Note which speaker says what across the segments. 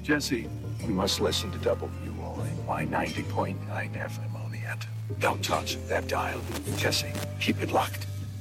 Speaker 1: Jesse, you must listen to WOAY 90.9 FM on the end. Don't touch that dial. Jesse, keep it locked.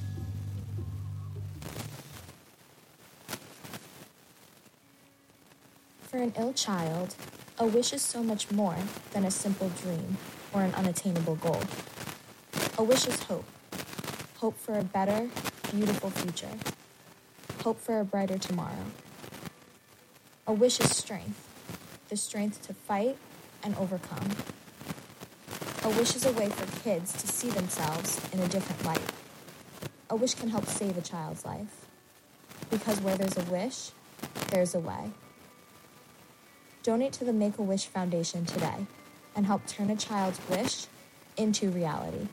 Speaker 2: For an ill child, a wish is so much more than a simple dream or an unattainable goal. A wish is hope. Hope for a better, beautiful future. Hope for a brighter tomorrow. A wish is strength, the strength to fight and overcome. A wish is a way for kids to see themselves in a different light. A wish can help save a child's life. Because where there's a wish, there's a way. Donate to the Make-A-Wish Foundation today and help turn a child's wish into reality.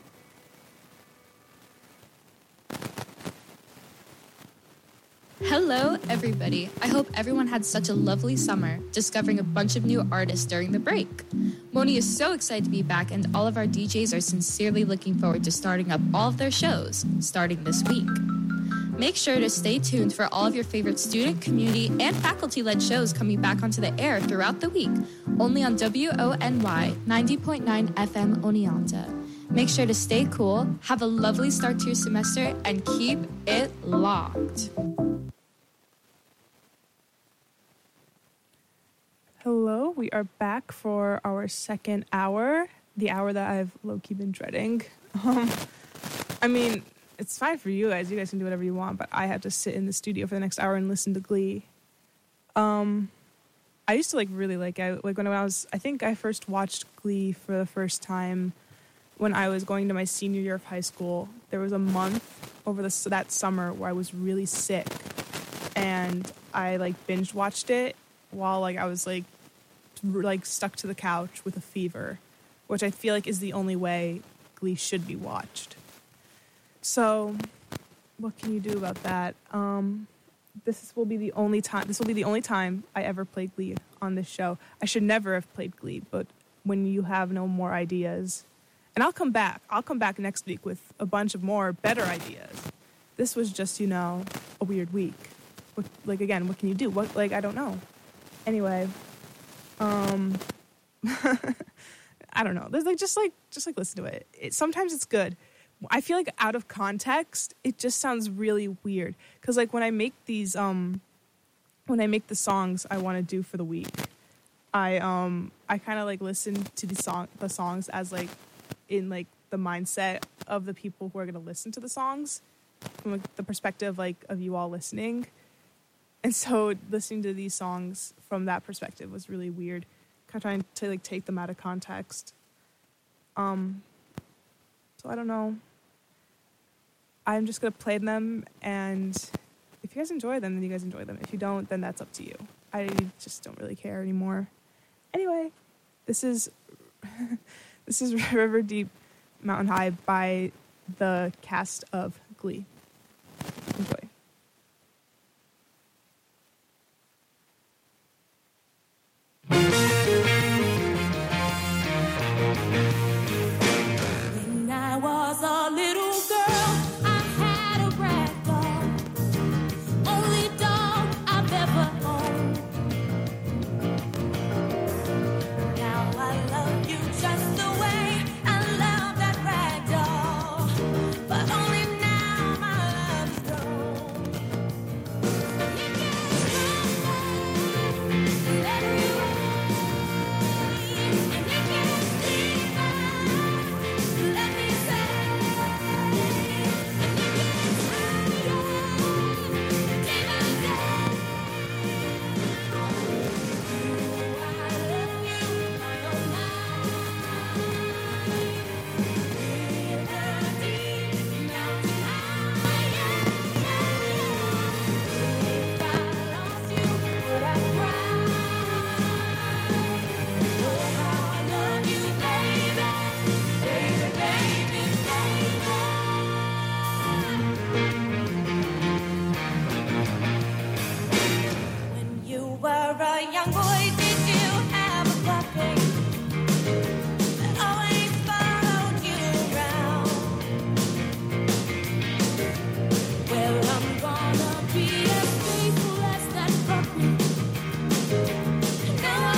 Speaker 3: Hello, everybody. I hope everyone had such a lovely summer, discovering a bunch of new artists during the break. Moni is so excited to be back, and all of our DJs are sincerely looking forward to starting up all of their shows, starting this week. Make sure to stay tuned for all of your favorite student, community, and faculty-led shows coming back onto the air throughout the week, only on WONY 90.9 FM Oneonta. Make sure to stay cool, have a lovely start to your semester, and keep it locked.
Speaker 4: Hello, we are back for our second hour, the hour that I've low-key been dreading. I mean, it's fine for you guys. You guys can do whatever you want, but I have to sit in the studio for the next hour and listen to Glee. I used to really like when I think I first watched Glee for the first time when I was going to my senior year of high school. There was a month over that summer where I was really sick, and I binge watched it while I was stuck to the couch with a fever, which I feel is the only way Glee should be watched. So, what can you do about that? This will be the only time I ever played Glee on this show. I should never have played Glee, but when you have no more ideas, and I'll come back next week with a bunch of more better ideas. This was just, a weird week. Again, what can you do? I don't know. Anyway, I don't know. There's just listen to it. Sometimes it's good. I feel out of context, it just sounds really weird. Because when I make these, when I make the songs I want to do for the week, I kind of listen to the songs as in the mindset of the people who are going to listen to the songs, from the perspective of you all listening. And so listening to these songs from that perspective was really weird. Kind of trying to take them out of context. So I don't know. I'm just gonna play them, and if you guys enjoy them, then you guys enjoy them. If you don't, then that's up to you. I just don't really care anymore. Anyway, this is River Deep Mountain High by the cast of Glee. Enjoy.
Speaker 5: When I was a little girl, I had a rag doll, only doll I've ever owned. Now I love you just the way I love that rag doll, but only now my love is gone. You can't let me away, and you can't sleep let me say, and you can't try day by day. Oh, I love you, oh my. River deep, mountain high, if I lost you, would I cry? Oh, how I love you, baby, baby, baby, baby. When you were a young boy, did you have a puppy that always followed you around? Well, I'm gonna be as faithful as that puppy. No, I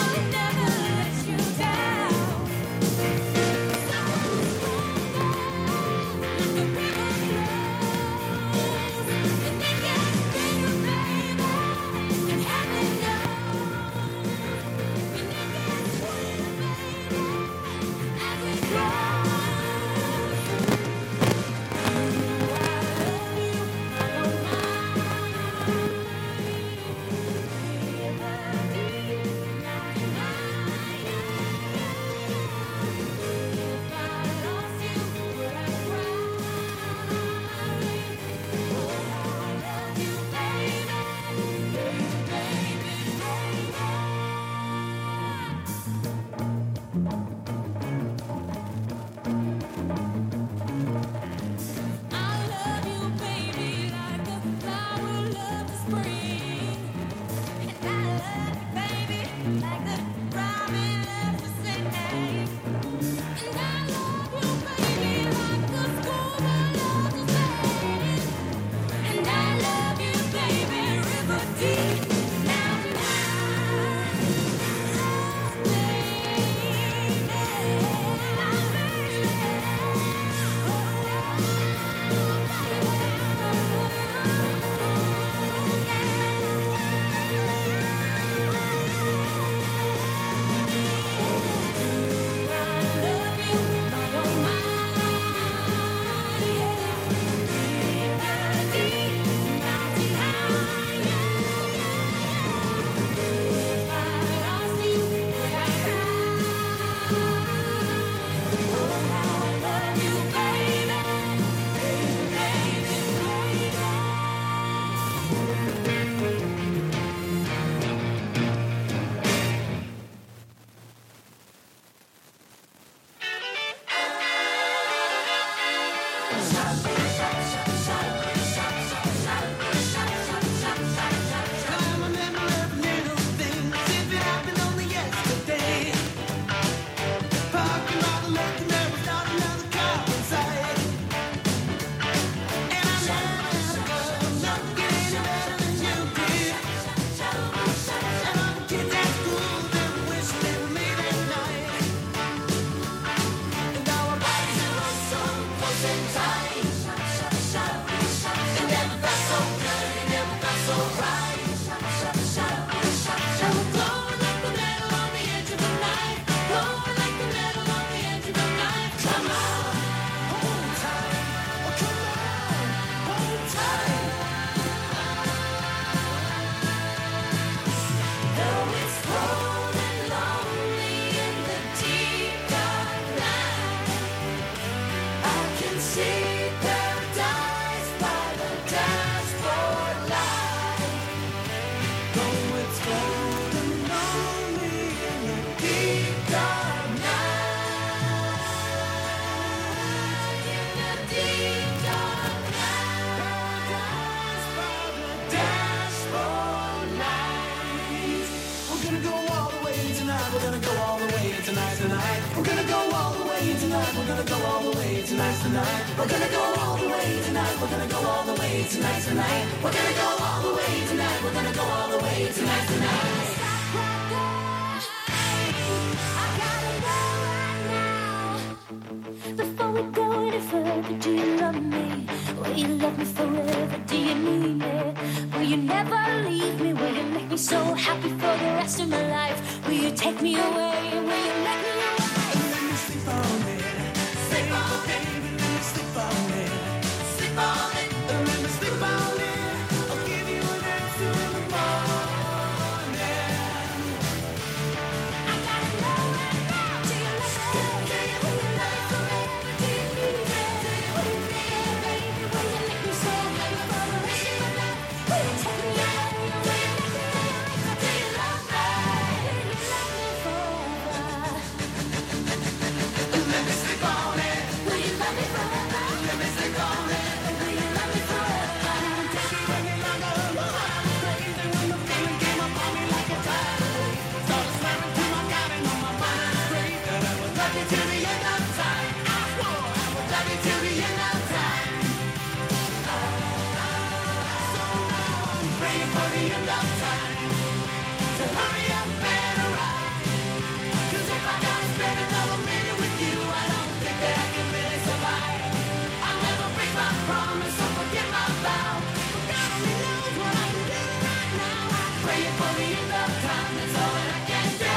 Speaker 6: We're gonna go all the way tonight. We're gonna go all the way tonight. We're gonna go all the way tonight. We're gonna go all the way tonight. We're gonna go all the way tonight. We're gonna go all the way tonight. We're gonna go all the way tonight.
Speaker 5: I gotta know right now. Before we go any further, do you love me? Will you love me forever? Do you need me? Will you never leave me? Will you make me so happy for the rest of my life? Will you take me away? Will you let me away?
Speaker 6: Let me sleep on it. Sleep on it. Baby, let me sleep on it. Sleep on it. Let me sleep on it. I'll give you an answer in the morning.
Speaker 5: I gotta know right now. Do you love me? Will you love me forever? Do you need me? Will you need me? Baby, will you make me so happy for the rest of my life? Will you take me away? Will you let me away? Do you love me? Will you love me forever?
Speaker 6: Let me sleep on it.
Speaker 5: Will you love me forever?
Speaker 6: Let me sleep on it.
Speaker 5: Will you love me forever?
Speaker 6: Take it any longer. I'm crazy when the feeling came upon me like a tidal wave. Started swearing to my God and on my mind is straight that I would love you till the end of time. I swore I would love you till the end of time. So now I'm praying for the end of time to hurry up and arrive. 'Cause if I gotta spend another minute with you, I don't think that I can really survive. I'll never break my promise or forget my vow. But God only knows what I can do right now. I'm praying for the end of time, that's all that I can do.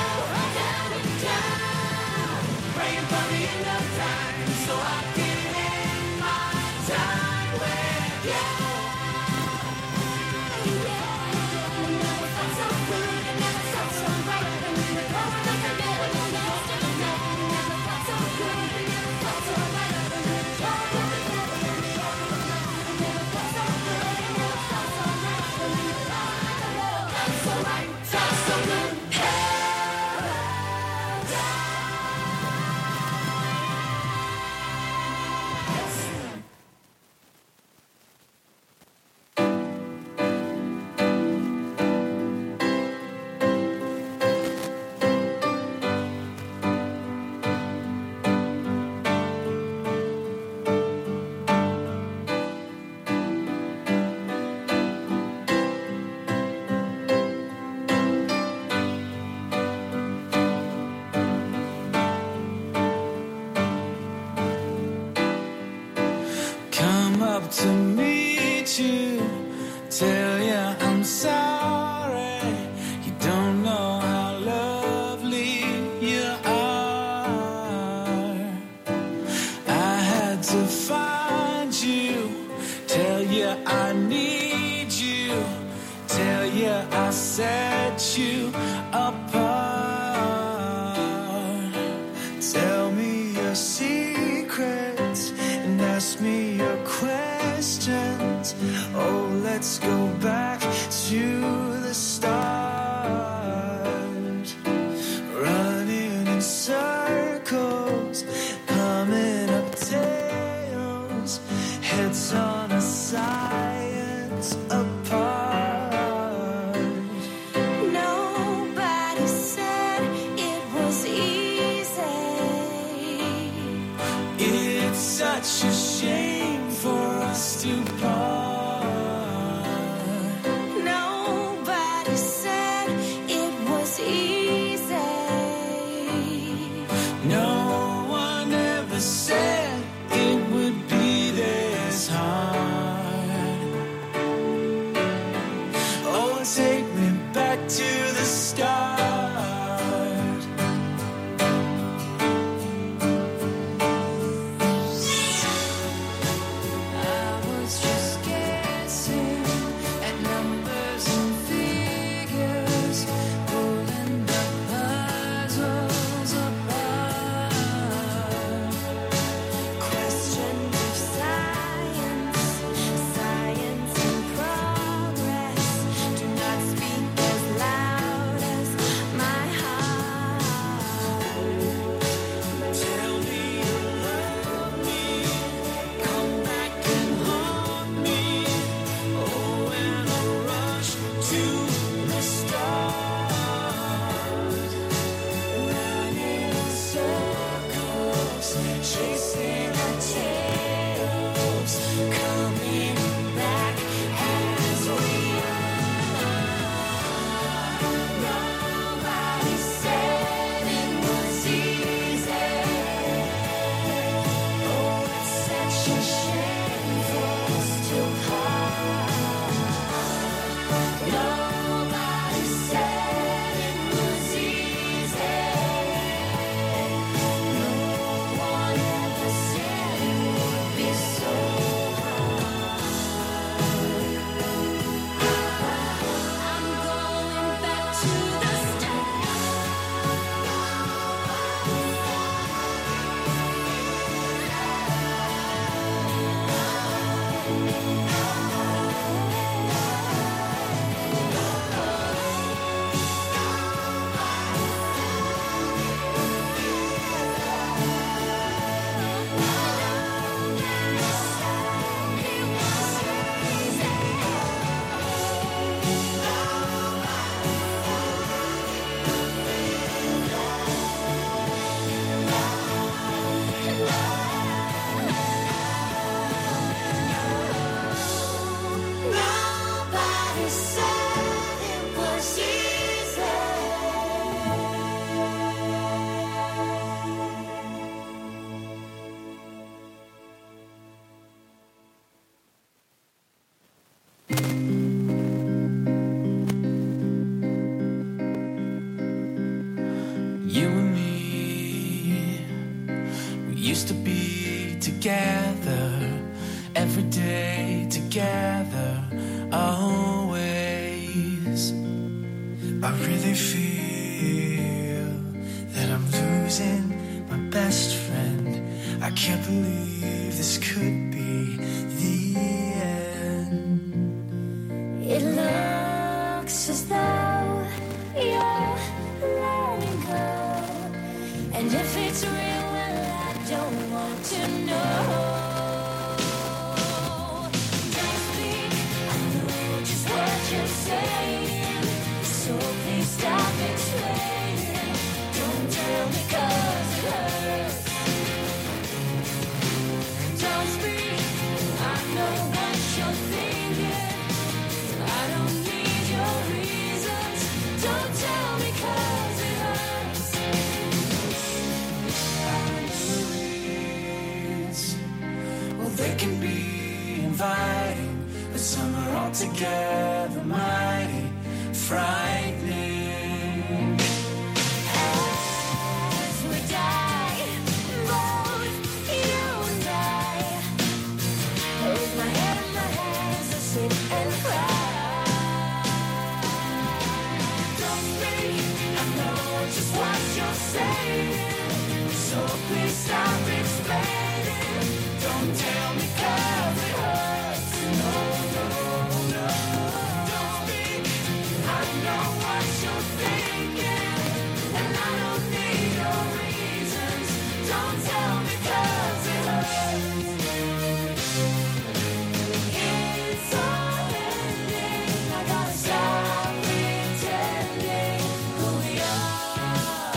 Speaker 6: Praying for the end of time, so I can end my time with you.
Speaker 5: Never felt so good, it never felt so right. And we were both like a bit of a lost in the night. Never felt so good, it never felt so right. And we were both like a bit of a lost in the night. Never felt so good, it never felt so right. And we were both like a bit of a felt so right, felt so good.
Speaker 6: Come up to meet you, tell you I'm sorry. You don't know how lovely you are. I had to find you, tell you I need you, tell you I set you apart. Tell me your secrets and ask me your questions. Oh, let's go back to the start. Running in circles, coming up tails, heads on a science apart.
Speaker 5: Nobody said it was easy.
Speaker 6: It's such a shame for us to part.
Speaker 5: Nobody said it was easy.
Speaker 6: No one ever said it would be this hard. Oh, take me back to the start.
Speaker 5: I was just guessing at numbers and figures, pulling the puzzles apart.
Speaker 7: You and me, we used to be together, every day together, always. I really feel that I'm losing my best friend. I can't believe this could be the end.
Speaker 5: It looks as though you're letting go, and if it's real, well, I don't want to know. Don't speak, I know just what you're saying, so please stop explaining. Don't tell me 'cause it hurts. Don't speak, I know what you're thinking. I don't need your reasons. Don't tell me 'cause it hurts.
Speaker 7: Our memories, well, they can be inviting, but some are altogether mighty frightening.
Speaker 5: As we die, both you and I, hold my head in my hands and sit and cry. Don't speak, I know just what you're saying, so please stop explaining. Don't tell me 'cause it hurts. No, no, no. Don't speak, I know what you're thinking, and I don't need your reasons. Don't tell me 'cause it hurts. It's all ending. I gotta stop pretending who we are.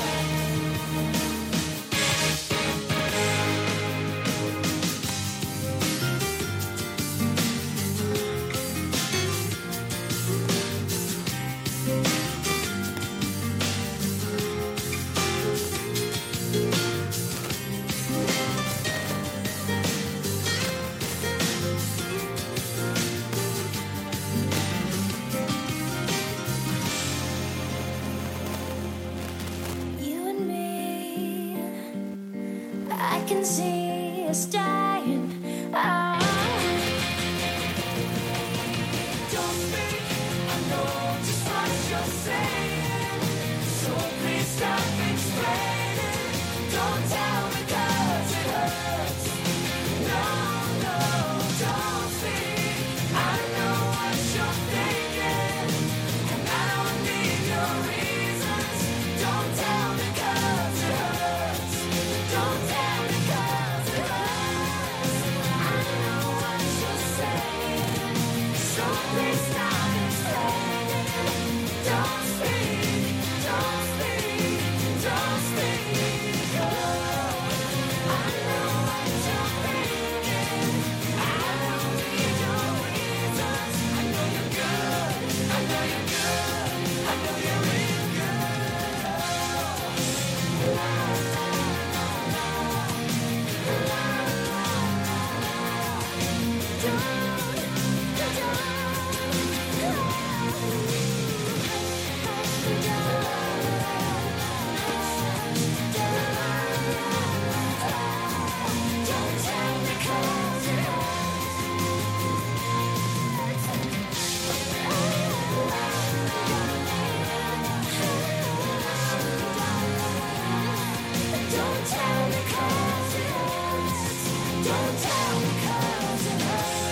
Speaker 5: You and me, I can see us dying. Don't speak, I know just what you're saying, so please stop explaining. Don't tell me 'cause it hurts. No, no, don't speak, I know what you're thinking, and I don't need your reasons. Don't tell me 'cause it hurts. Don't tell me 'cause it hurts. I know what you're saying, so please stop explaining. Don't speak, don't speak, don't speak. Oh, I know what you're thinking. I don't need your reasons. I know you're good. I know you're good. I know you're real Don't tell me 'cause it hurts. Don't tell me 'cause it hurts. Don't tell me 'cause it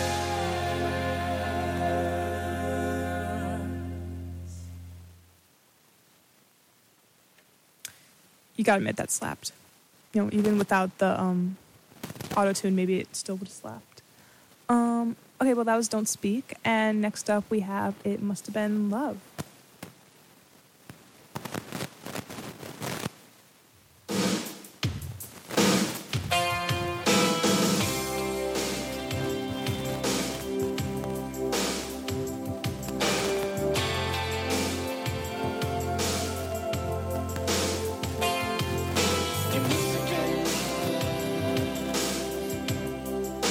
Speaker 5: hurts.
Speaker 4: You gotta admit that slapped. You know, even without the auto tune, maybe it still would have slapped. Okay, well that was Don't Speak, and next up we have It Must Have Been Love.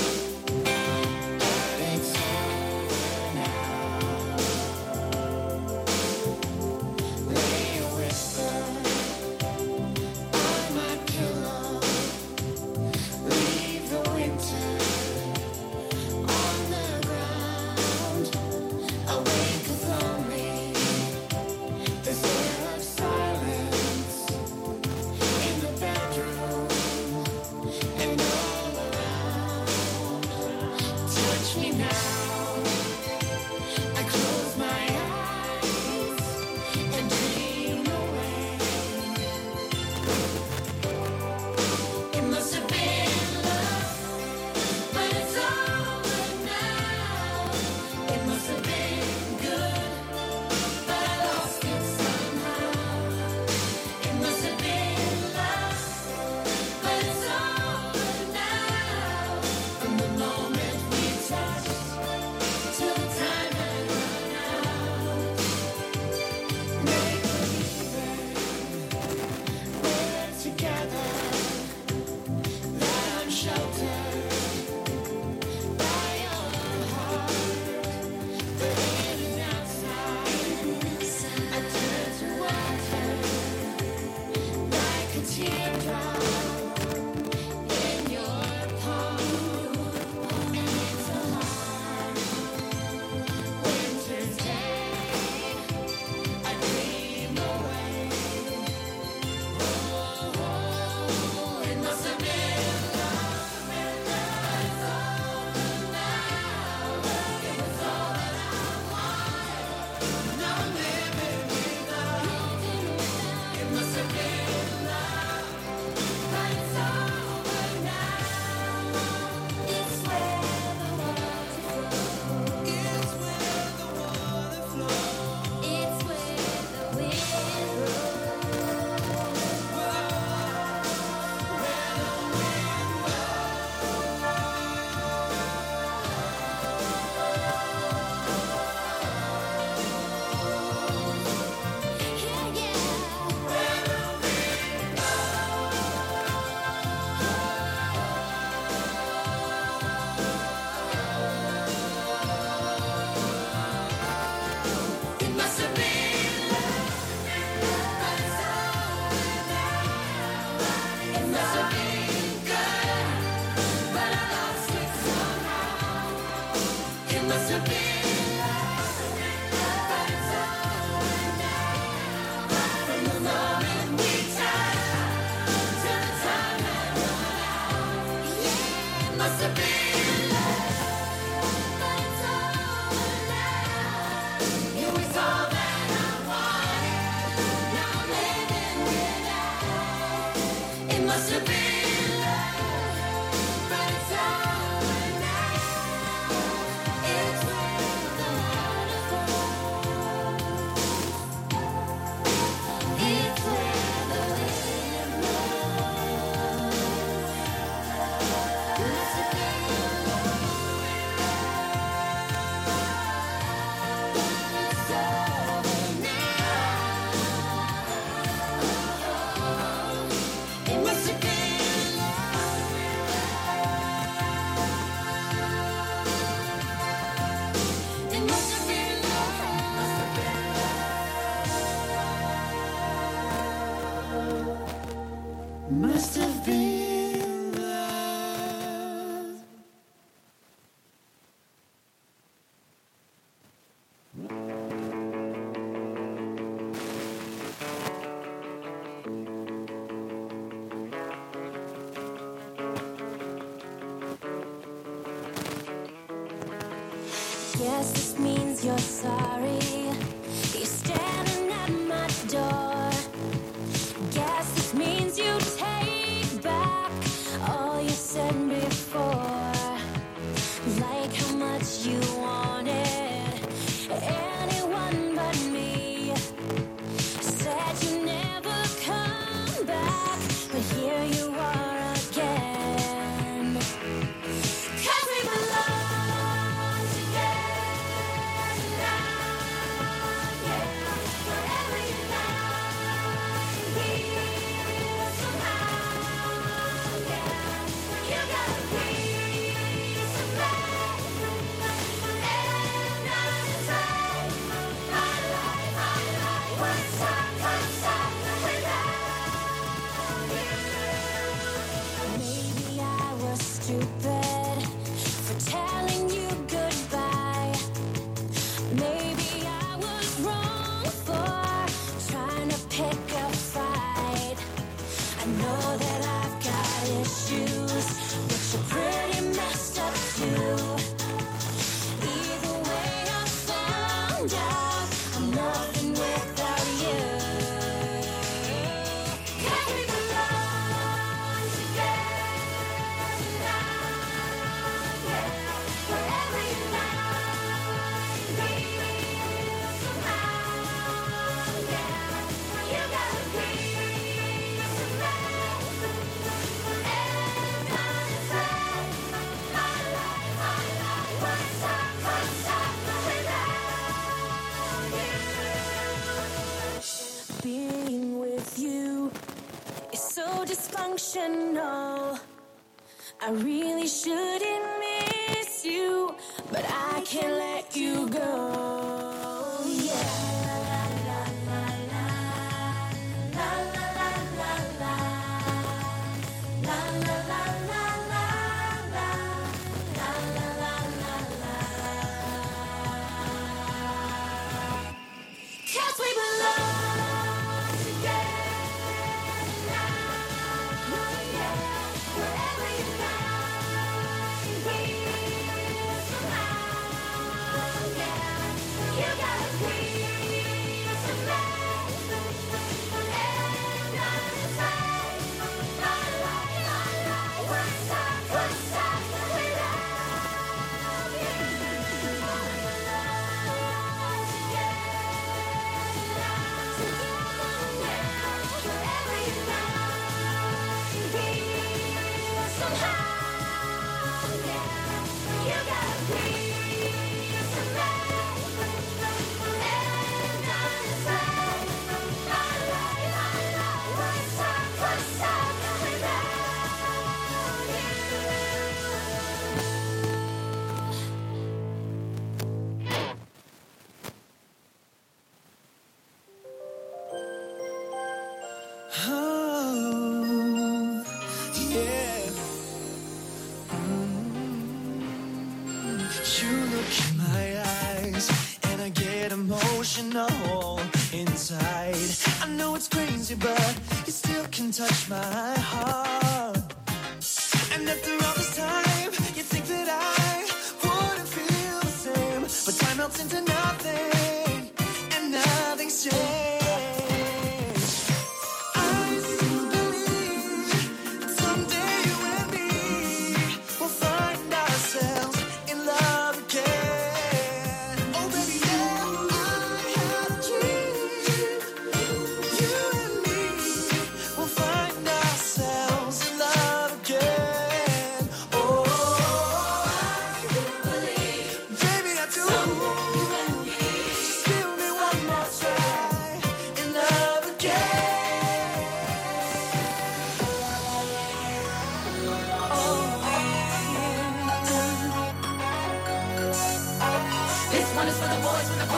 Speaker 7: It's over now.
Speaker 5: Must have been love, but it's over now. It's where the water flows. It's where the wind blows. Must have been love. It's over now. It must have been love. It must have been love. Must have been love. Guess this means you're sorry. You're standing at my door. Guess this means you take back all you said before. Like how much you wanted anyone but me. Said you never come back, but here you are again. 'Cause we belong together now, yeah. Forever united here somehow, yeah. You got a piece of me, and I say, my life was stop without you. Maybe I was stupid for telling you goodbye. Maybe I was wrong for trying to pick a fight. I know that I've got issues, but you're pretty messed up too. Either way, I found out I'm nothing without you. 'Cause we belong together now, yeah. Forever united here somehow, yeah. You got a piece of me, and I say, my life was stop without you. Being with you is so dysfunctional. I really shouldn't miss you, but I can't let you go. Yeah. La la la la la la la la la la la la la la la la la la la. 'Cause we belong together now, yeah. Forever united here somehow, yeah. You got a piece of me, and I say, my life was stop without you.
Speaker 7: Oh, yeah. You look in my eyes, and I get emotional inside. I know it's crazy, but it still can touch my heart. And after all this time, you think that I wouldn't feel the same, but time melts into nothing, and nothing's changed. I still believe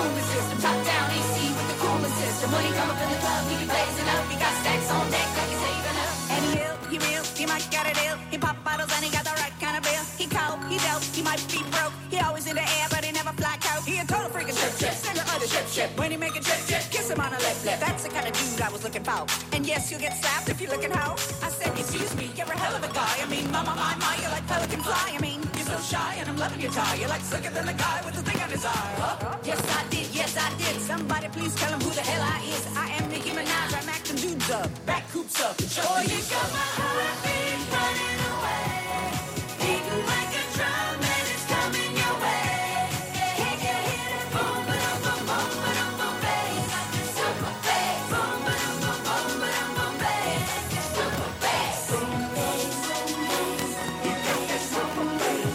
Speaker 5: booming system, top down AC with the cooling system. When he come up in the club, he be blazing up. He got stacks on deck like he's saving up. And he real, he might got a deal. He pop bottles and he got the right kind of bill. He cold, he dope, he might be broke. He always in the air, but he never fly coat. He a total freaking trip, send the other ship. When he make a trip, kiss him on the lip. That's the kind of dude I was looking for. And yes, you'll get slapped if you're looking hoe. I said, excuse me, you're a hell of a guy. I mean, my, you're like pelican fly. I mean, you're so shy and I'm loving your tie. You're like slicker than the guy with the thing on his eye. Huh? Yes, I did. Somebody please tell him who the hell I is. I am Nicki Minaj, I'm acting dudes up. Back coops up and show me. You got my heartbeat running away. Beating like a drum and it's coming your way. Can you hear it? Boom, ba-dum, boom, boom, ba-dum, boom, bass. Super bass. Boom, ba-dum, boom, boom, ba-dum, boom, bass. Super bass. Boom, bass, boom, bass. You got that super bass.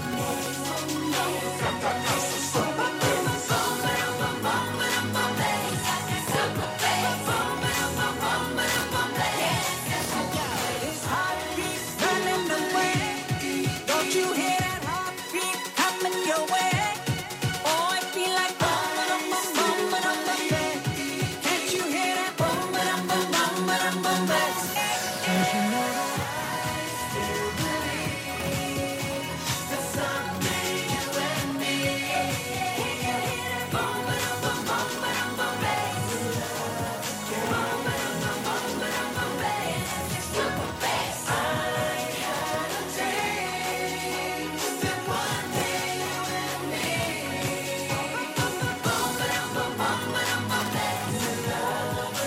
Speaker 5: Got that super bass. Boom, ba-dum, boom, boom, ba-dum, boom, bass. Super bass. Boom, ba-dum, boom, boom, ba-dum, boom, bass. His heartbeat running away. Don't you hear that heartbeat coming your way? Oh, it feel like boom, ba-dum, boom, boom, ba-dum, boom, bass. Can't you hear that boom, ba-dum, boom, boom, ba-dum, boom, bass? Don't you know that I still believe that someday you and me can you hear that boom, ba-dum, boom, boom, ba-dum, boom, bass? Boom, ba-dum, boom, boom, ba-dum, boom, bass. Super bass. I had a dream that one day you and me boom, ba-dum, boom, boom, ba-dum, boom, bass. Love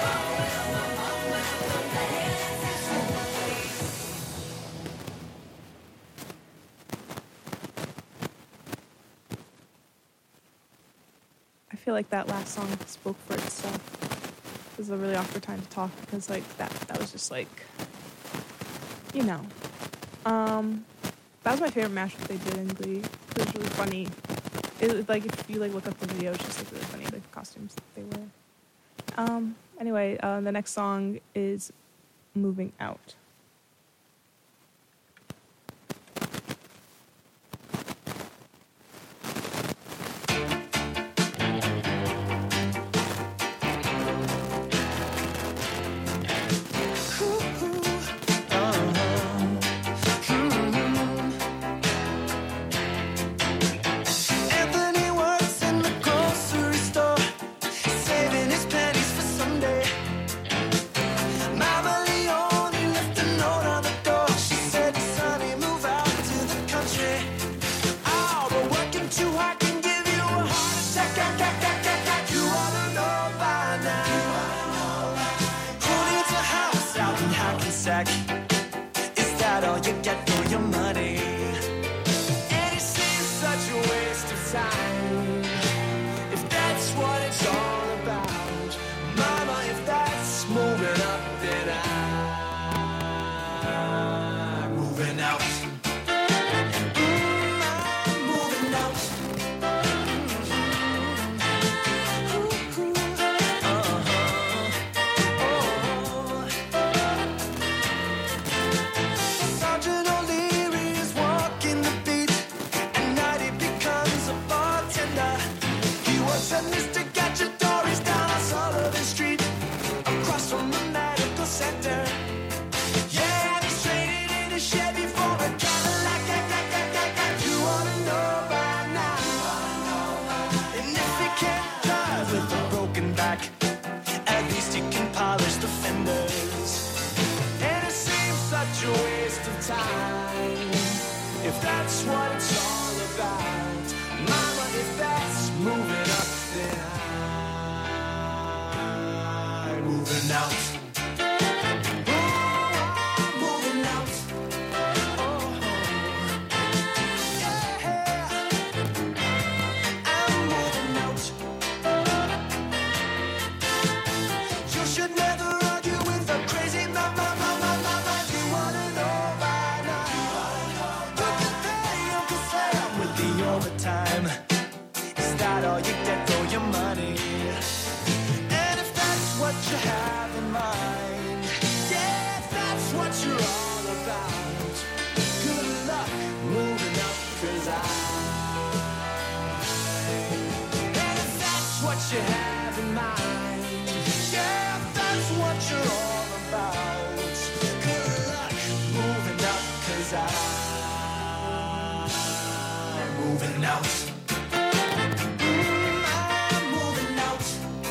Speaker 4: I feel like that last song spoke for itself. It was a really awkward time to talk because like that was just like, you know. That was my favorite mashup they did in Glee. It was really funny. It like if you like look up the video, it's just like really funny, like the costumes that they wear. Anyway, the next song is Moving Out.
Speaker 7: Anthony works in the grocery store, saving his pennies for someday. Mama Leone left a note on the door. She said, "Sonny, move out to the country. Oh, but working too hard can give you a heart attack. You ought to know by now. Who needs a house out in Hackensack? Is that all you get for your money? And it seems such a waste of time. If that's what it's all about, Mama, if that's moving up, then I'm moving out. I'm moving out. Sergeant O'Leary is walking the beat. At night he becomes a bartender. He works at Mr. Cacciatore's down on Sullivan Street, across from the medical center. Yeah, he's traded in a Chevy for a Cadillac. You ought to know by now. And if he can't drive with a broken back, at least he can polish the fenders. And it seems such a waste of time. If that's what it's all about, Mama, if that's moving up, then I'm moving out. Oh, moving out. Oh, yeah. I'm moving out. You should never argue with a crazy mama. You wanna know by now. You can pay Uncle Sam with the old are all about. Good luck moving up, 'cause I'm moving out. I'm moving out.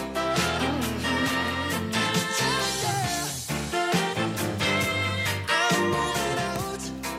Speaker 7: I'm moving out.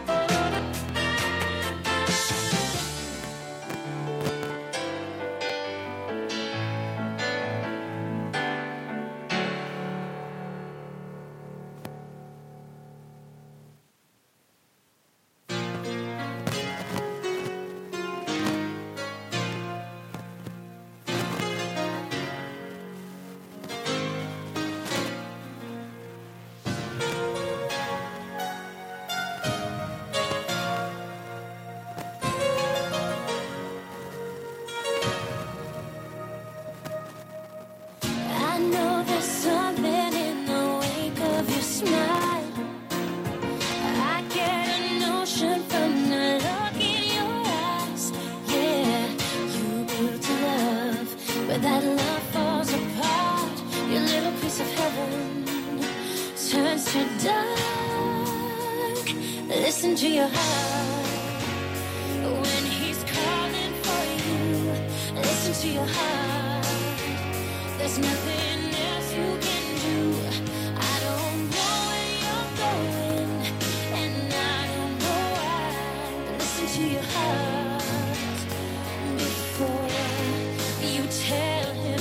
Speaker 5: I know there's something in the wake of your smile. I get a notion from the look in your eyes. Yeah, you built a love, but that love falls apart. Your little piece of heaven turns to dark. Listen to your heart when he's calling for you. Listen to your heart. There's nothing else you can do. I don't know where you're going, and I don't know why. But listen to your heart before you tell him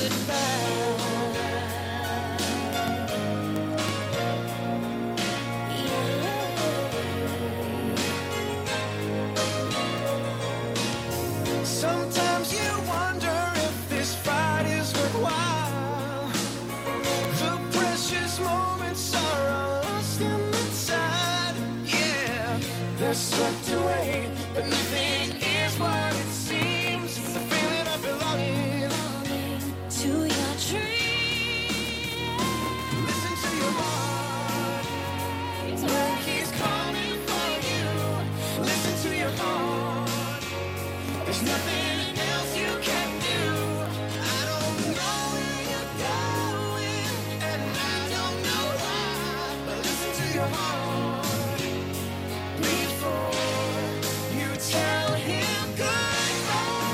Speaker 5: goodbye.
Speaker 7: Sometimes you wonder if this fight is worthwhile. The precious moments are all lost inside. Yeah, they're swept away, but nothing is what it seems. The feeling of belonging
Speaker 5: To your dream,
Speaker 7: Listen to your heart when he's calling for you. Listen to your heart. There's nothing else you can do. I don't know where you're going, and I don't know why. But listen to your heart before you tell him goodbye.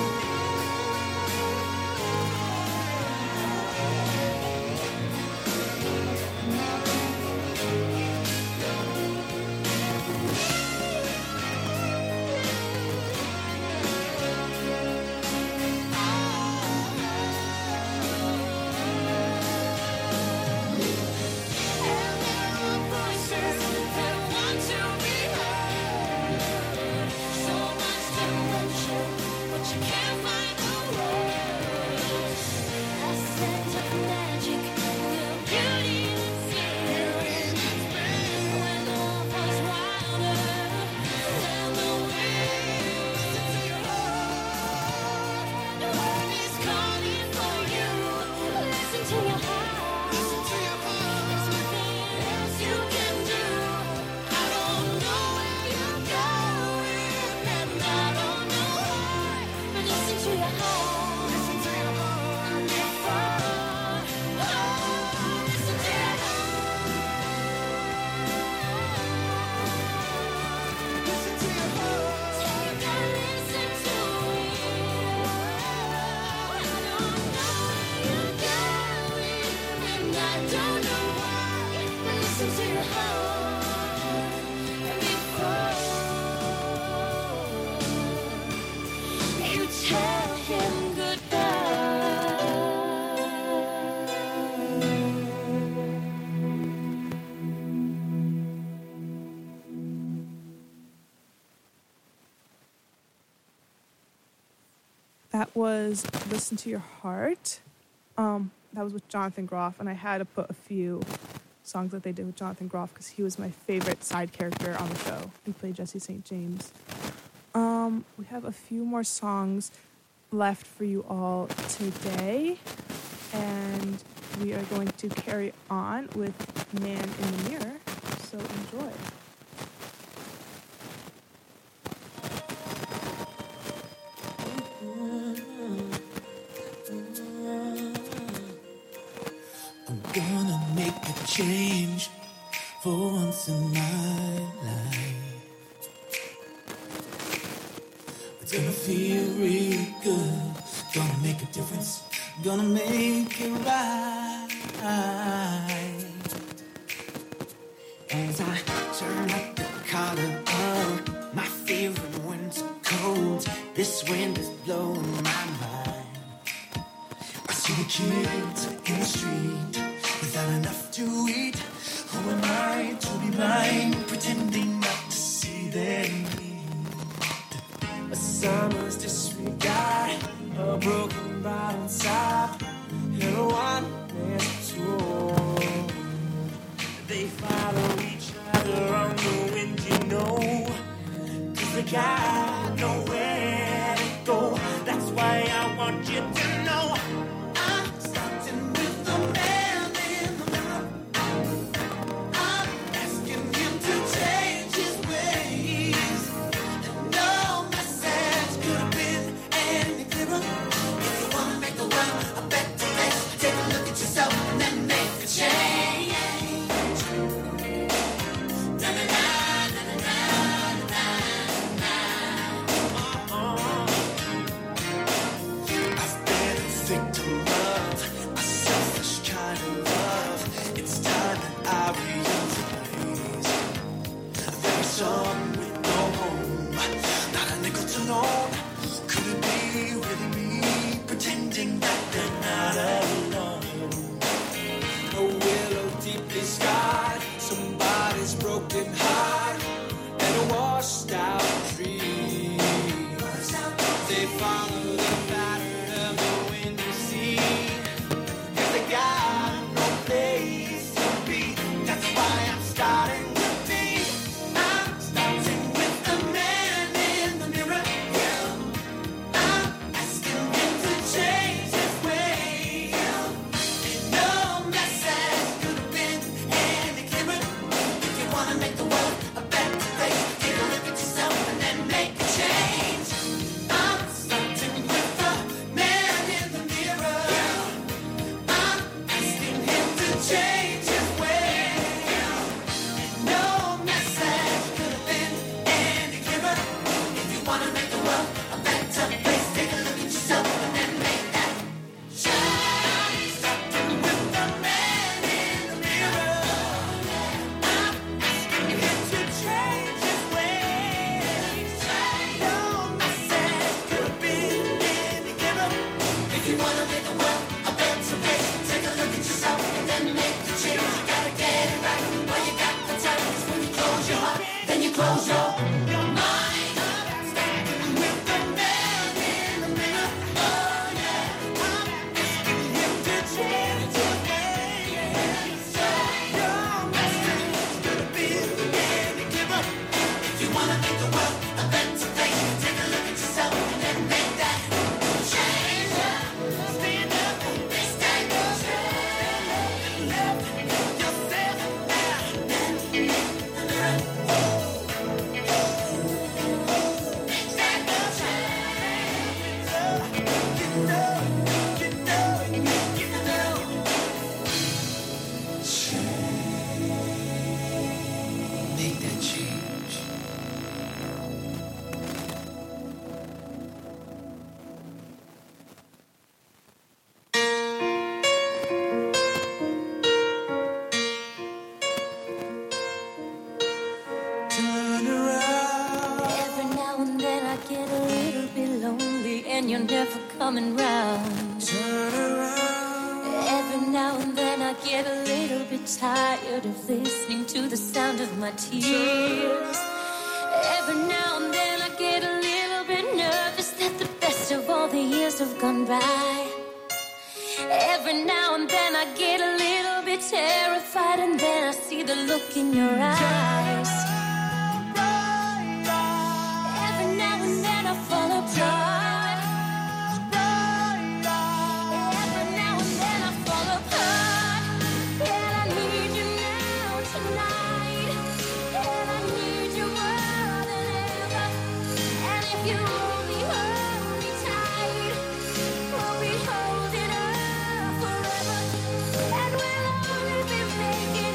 Speaker 4: That was Listen to Your Heart. That was with Jonathan Groff, and I had to put a few songs that they did with Jonathan Groff because he was my favorite side character on the show. He played Jesse St. James. We have a few more songs left for you all today, and we are going to carry on with Man in the Mirror, so enjoy.
Speaker 7: I'm gonna make a change for once in my life. It's gonna feel real good. Gonna make a difference. Gonna make it right. As I turn up the collar of my favorite winter coat, this wind is blowing my mind. I see the kids in the street without enough to eat. Who am I to be blind, pretending not to see their need? A summer's disregard, a broken bottle top, and a one-man tour. They follow each other on the wind, you know, 'cause they got nowhere to go. That's why I want you to know I'm starting with the man in the mirror. I'm asking him to change his ways. And no message could have been any clearer. If you wanna make the world a better place, take a look at yourself and then make a change. I've been a victim of a selfish kind of love. It's time that I realize there is some with no home, not a nickel to loan. Could it be really me pretending that they're not alone? A willow deeply scarred, somebody's broken heart, and a washed out tree. They follow the pattern of the wind to see, 'cause they got no place to be. That's why I'm starting with me. I'm starting with the man in the mirror. I'm asking him to change his ways. And no message could have been any clearer. If you wanna make the world a better place, take a look at yourself and then make a change. I'm starting with the man in the mirror. I'm asking him to change his ways. And no message could have been any clearer. If you wanna make the world a better place, take a look at yourself and then make that change. Starting with the man in the mirror. I'm asking him to change his ways. No message could have been any clearer. If you wanna make the world a better place, take a look at yourself and then make the change. You gotta get it right while you got the time. 'Cause when you close your heart, then you close your mind. Standing with the man in the mirror. Oh yeah, I'm asking him to change his ways. No message could have been any clearer. If you wanna make the world a better place, take a look at yourself and then make that change. Stand up, stand up, love yourself and then make the mirror. Make that change. You know, you know, you know. Make that change. Turn around.
Speaker 5: Every now and then I get a little bit lonely and you're never coming round.
Speaker 7: Turn around.
Speaker 5: Every now and then I get a little bit tired of listening to the sound of my tears. Every now and then I get a little bit nervous that the best of all the years have gone by. Every now and then I get a little bit terrified, and then I see the look in your eyes. Every now and then I fall apart. Every now and then I fall apart. And I need you now tonight. And I need you more than ever. And if you only hold me tight, we'll be holding up forever. And we'll only be making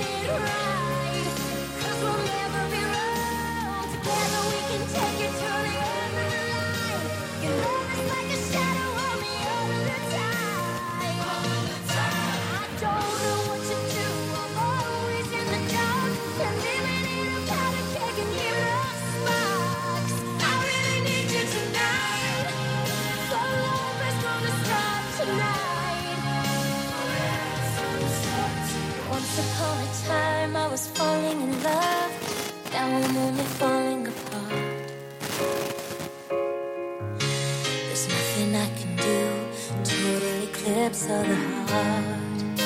Speaker 5: was falling in love. Now I'm only falling apart. There's nothing I can do. Total eclipse of the heart.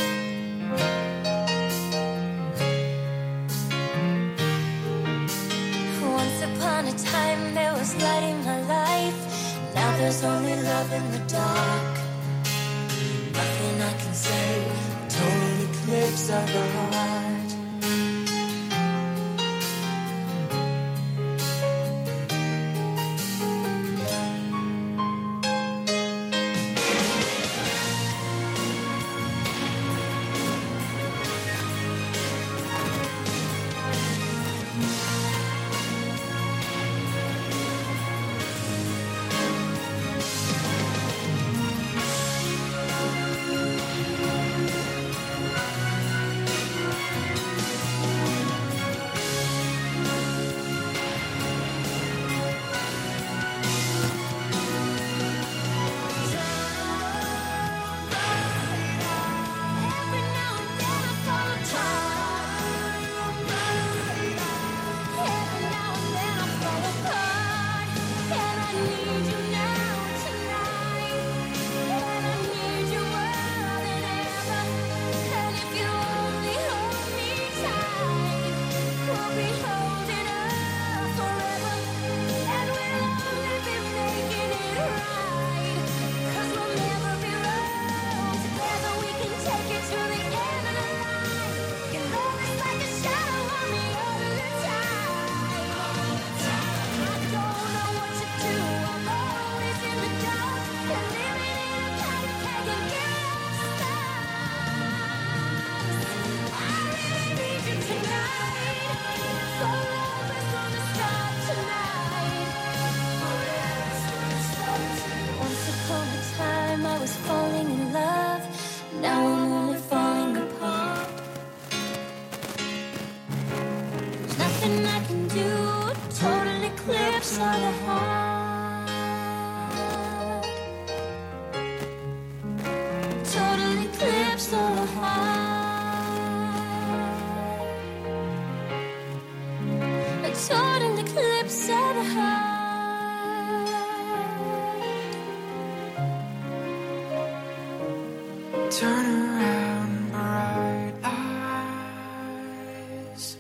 Speaker 5: Once upon a time there was light in my life. Now there's only love in the dark. Nothing I can say. Total eclipse of the heart. Total eclipse of the heart.
Speaker 7: Turn around, bright eyes.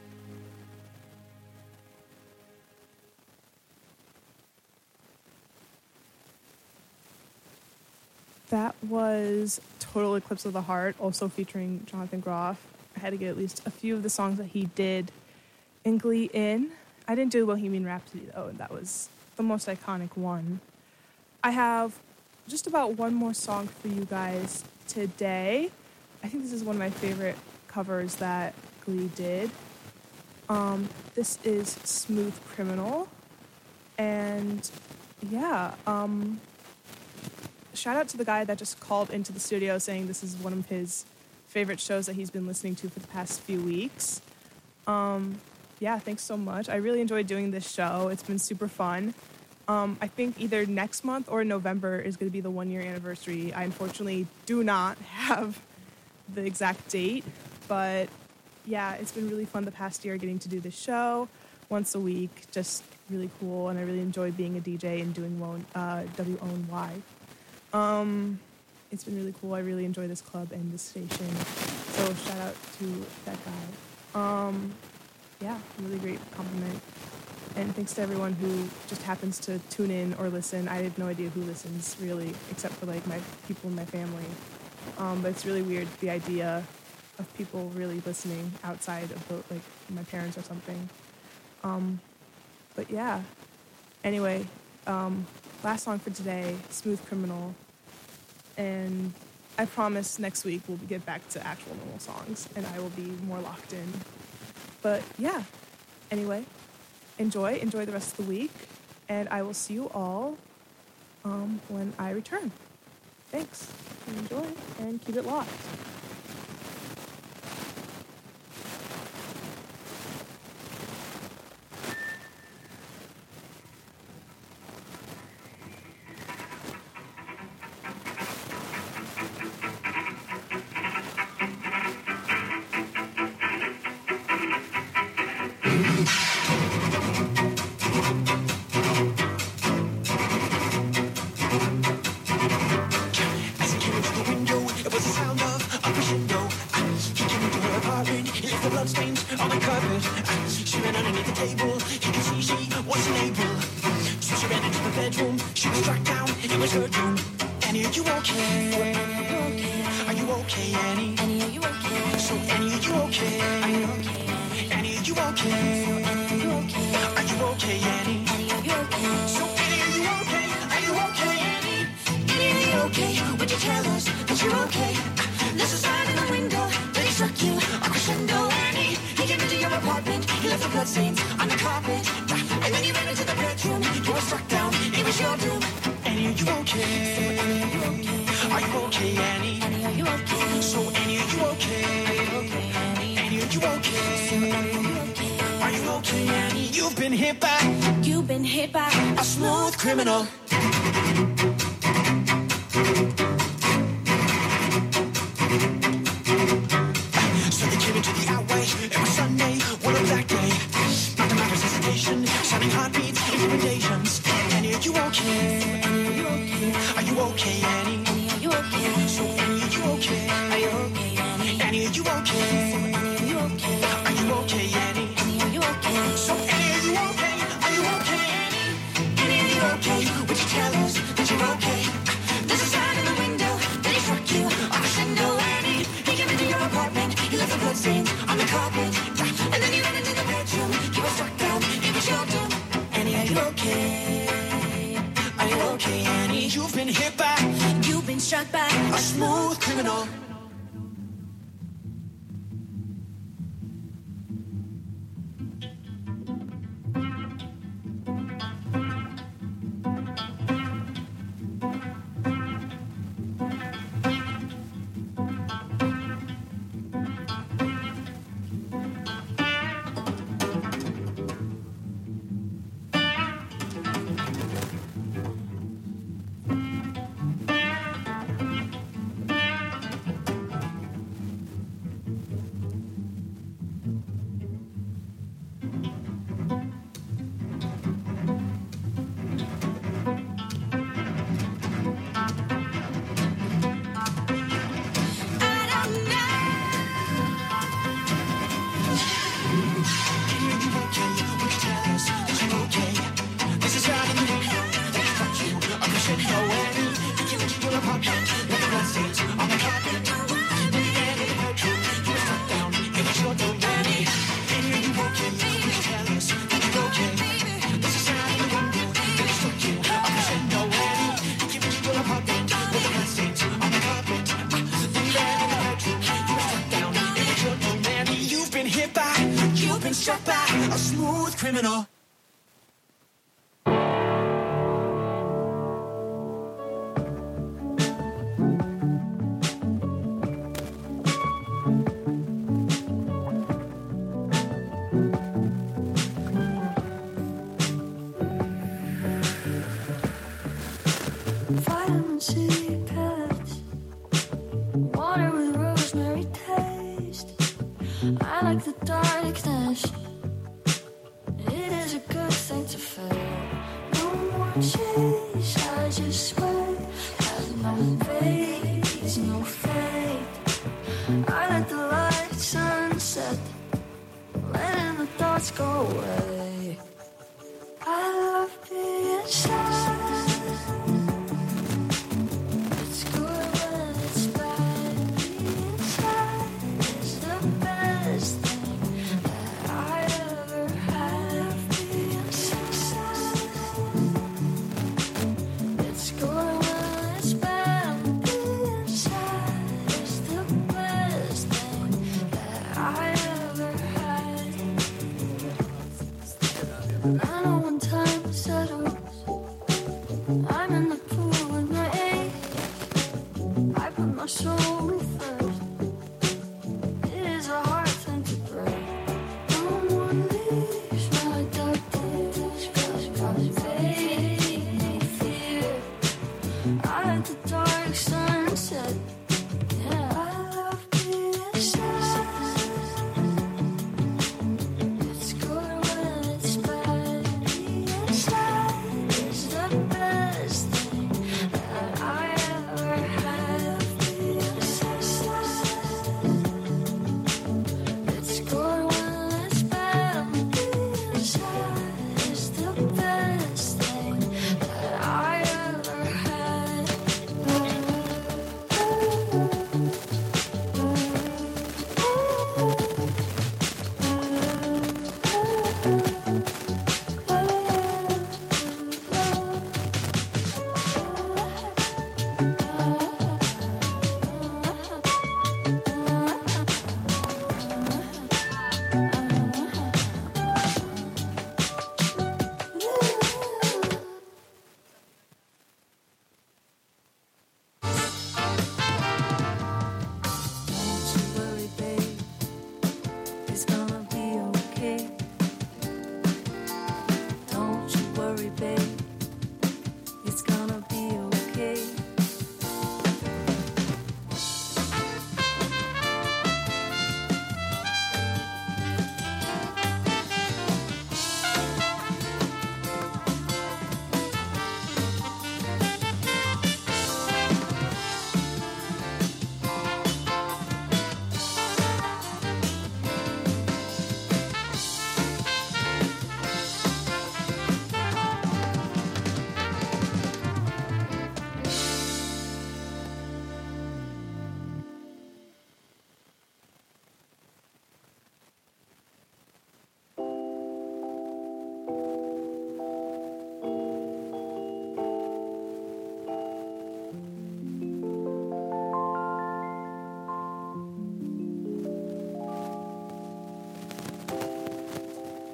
Speaker 4: That was Total Eclipse of the Heart, also featuring Jonathan Groff. I had to get at least a few of the songs that he did in Glee in. I didn't do Bohemian Rhapsody, though, and that was the most iconic one. I have just about one more song for you guys today. I think this is one of my favorite covers that Glee did. This is Smooth Criminal. And yeah, shout out to the guy that just called into the studio saying this is one of his favorite shows that he's been listening to for the past few weeks. Yeah, thanks so much. I really enjoyed doing this show. It's been super fun. I think either next month or November is going to be the 1-year anniversary. I unfortunately do not have the exact date, but yeah, it's been really fun the past year getting to do this show once a week. Just really cool, and I really enjoy being a DJ and doing WONY. It's been really cool. I really enjoy this club and this station. So shout out to that guy. Yeah, really great compliment. And thanks to everyone who just happens to tune in or listen. I have no idea who listens, really, except for, like, my people in my family. But it's really weird, the idea of people really listening outside of, like, my parents or something. But yeah. Anyway, last song for today, Smooth Criminal. And I promise next week we'll get back to actual normal songs, and I will be more locked in. But yeah, anyway, enjoy the rest of the week, and I will see you all when I return. Thanks, enjoy, and keep it locked.
Speaker 7: he left the bloodstains on the carpet. She ran underneath the table, he could see she wasn't able. So she ran into the bedroom, she was struck down, it was her doom. Annie, are you okay? Are you okay, Annie?
Speaker 5: Annie, are you okay?
Speaker 7: So Annie, are you okay?
Speaker 5: Are you okay?
Speaker 7: Annie, are you okay?
Speaker 5: Are you okay?
Speaker 7: Are you okay, Annie?
Speaker 5: Annie, are you okay?
Speaker 7: So Annie, are you okay? Are you okay, Annie?
Speaker 5: Annie, are you okay? Would you tell us that you're okay? There's a sign in the window that he struck you a crescendo. Annie, he came into your apartment, he left the bloodstains on the carpet, and then you ran into the bedroom. You were struck down, it was your doom.
Speaker 7: Annie, are you okay? Are you okay, Annie?
Speaker 5: Annie, are you okay?
Speaker 7: So Annie, are you okay? Annie, are you okay? Are you okay, Annie? You've been hit by
Speaker 5: a
Speaker 7: smooth criminal. So they came into the outway. It was Sunday, what a black day. Mathematics hesitation, sounding heartbeats, intimidations. Annie, are you okay? Are you okay, Annie?
Speaker 5: Annie, are you okay?
Speaker 7: So Annie, are you okay?
Speaker 5: Are you okay, Annie?
Speaker 7: Annie, are you okay?
Speaker 5: Annie, are you okay?
Speaker 7: Are you okay, Annie?
Speaker 5: Annie, are you okay?
Speaker 7: So Annie, are you okay? Are you okay, Annie?
Speaker 5: Annie, are you okay? Would you tell us that you're okay? There's a sign in the window that he struck you a crescendo. Annie, he came into your apartment, he left the bloodstains on the carpet, and then you ran into the bedroom. You were struck down, it was your doom. Annie, are you okay?
Speaker 7: Are you okay, Annie? You've been hit by
Speaker 5: You've been struck by
Speaker 7: a smooth criminal. You've been struck by a smooth criminal.
Speaker 5: vitamin C pellets, water with rosemary taste. I like the darkness. It is a good thing to fail. No more chase, I just sweat. Has no face, no fate. I let the light sunset, letting the thoughts go away. I love being sad. It's good when it's bad. Being sad is the best thing that I ever had. Being so sad. It's good when it's bad. Being sad is the best thing that I ever had. I know when time settles, I'm in the pool with my ace. I put my soul first. It is a hard thing to break. No one leaves my dark days, cause fading fear. I let the dark sunset. Yeah, I love being sad. It's good when it's bad.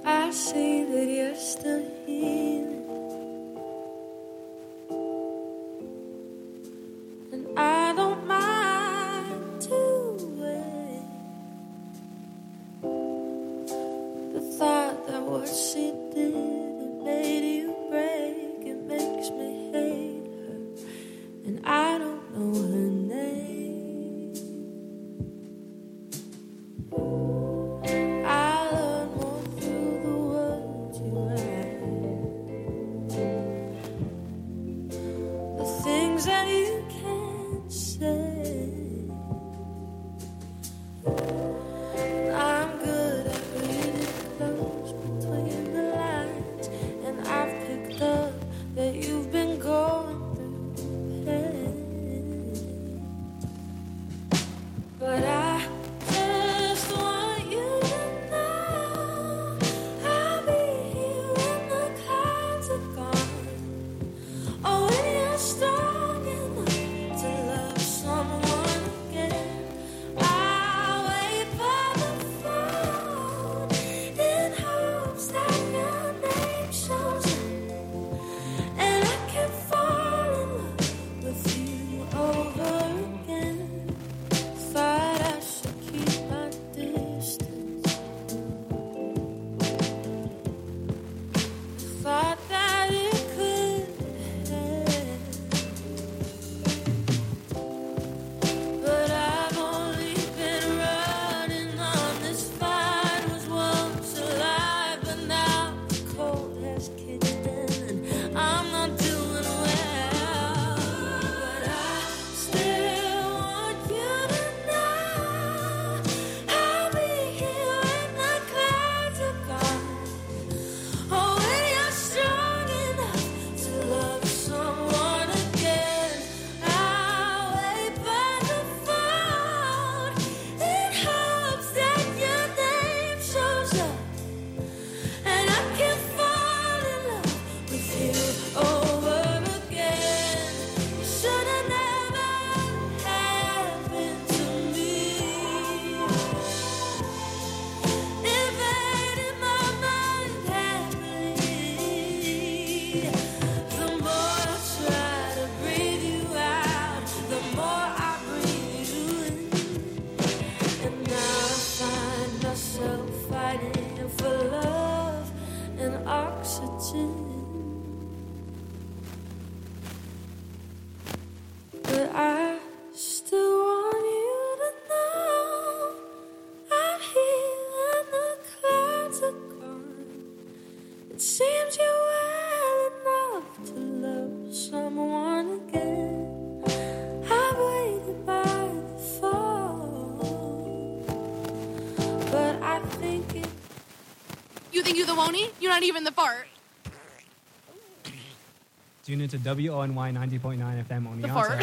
Speaker 5: I see that you're still healing, and I don't mind doing. The thought that what she did, it made you break, it makes me hate her, and I don't know her name. I learn more through the words you write, the things that you can't say. I'm good at reading close between the lines, and I've picked up that you've been going through pain. But I just want you to know I'll be here when the clouds are gone. Oh, when you're strong enough to love someone again, I'll wait for the phone in hopes that your name shows up, and I can fall in love with you over again. Thought I should keep my distance. Thought that it could end, but I've only been running on this fight. Was once alive, but now the cold has kicked in, and I'm not doing well. But I still want you to know I'll be here when the clouds are gone. Oh, when you're strong enough to love someone again, I'll wait by the phone in hopes that your name shows up, and I can fall in love with you over again. Should have never happened to me. Invading my mind happily. The more I try to breathe you out, the more I breathe you in. And now I find myself fighting for love and oxygen. But I still want you to know I'm here when the clouds are gone. It seems you're well enough to love someone again. I've waited by the phone, but I think it.
Speaker 8: You think you the Wony? You're not even the fart.
Speaker 9: Tune into WONY 90.9 FM on
Speaker 8: The fart.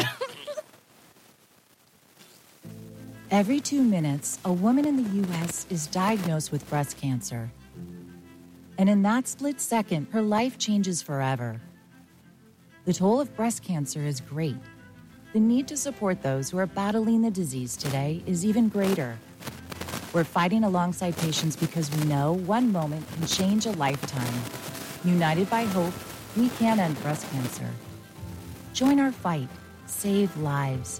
Speaker 10: Every 2 minutes, a woman in the U.S. is diagnosed with breast cancer. And in that split second, her life changes forever. The toll of breast cancer is great. The need to support those who are battling the disease today is even greater. We're fighting alongside patients because we know one moment can change a lifetime. United by hope, we can end breast cancer. Join our fight. Save lives.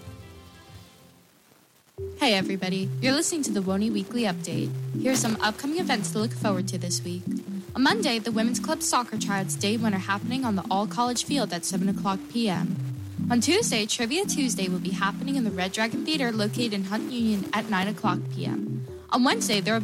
Speaker 3: Hey everybody, you're listening to the Wony Weekly Update. Here are some upcoming events to look forward to this week. On Monday, the Women's Club Soccer Tryouts Day 1 are happening on the all-college field at 7 o'clock p.m. On Tuesday, Trivia Tuesday will be happening in the Red Dragon Theater located in Hunt Union at 9 o'clock p.m. On Wednesday, there will